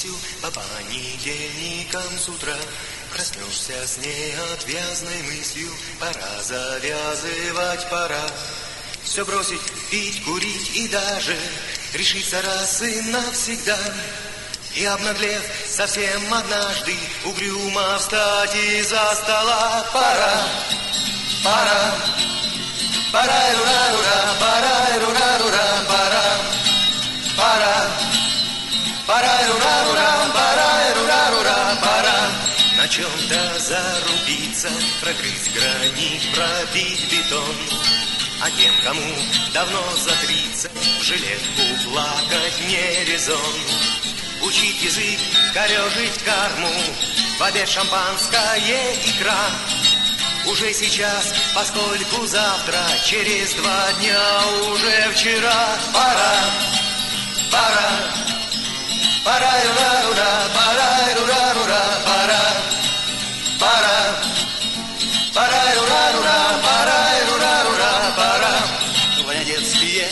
мыслью по понедельникам с утра. Проснешься с неотвязной мыслью, пора завязывать, пора. Все бросить, пить, курить и даже решиться раз и навсегда. И обнаглев совсем однажды, угрюмо встать из-за стола. Пора, пора, пора, рура, пора, рура, пора, пора, пора, рура, пора, рура, пора. На чем-то зарубиться, прогрызть гранит, пробить бетон. А тем, кому давно за 30, в жилетку плакать не резон. Учить язык, корежить карму, в обед шампанское, икра. Уже сейчас, поскольку завтра, через 2 дня уже вчера. Пора, пора, пора, рура, пора, рура, пора, пора, пора, рура, пора, рура, пора. Твои детские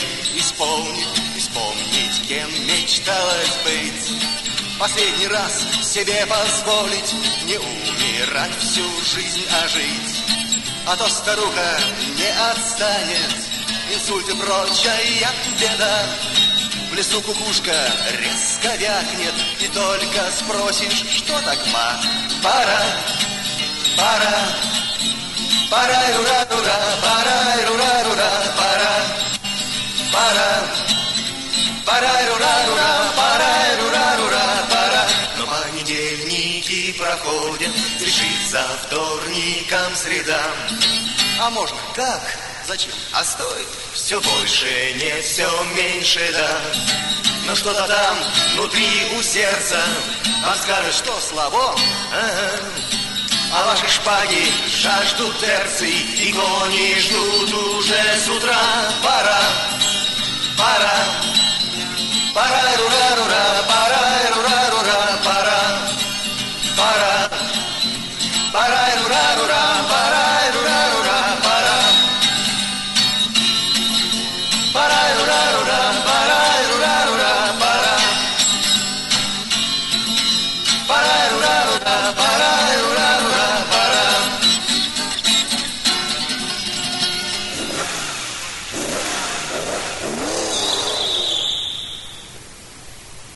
вспомнить, кем мечталось быть. Последний раз себе позволить не умирать, всю жизнь, а жить. А то старуха не отстанет, инсульт и прочая беда. В лесу кукушка резко вякнет, и только спросишь, что так, ма? Пора, пора, пора, рура, пора, рура, пора, пора, пора, рура, пора, рура, пора. Но понедельники проходят, решится вторникам, средам. А можно? Как? Зачем? А стоит? Все больше, не все меньше, да. Но что-то там внутри у сердца вам скажет, что слабо. А ваши шпаги жаждут терций, и кони ждут уже с утра. Пора, пора, пора, рура, пора.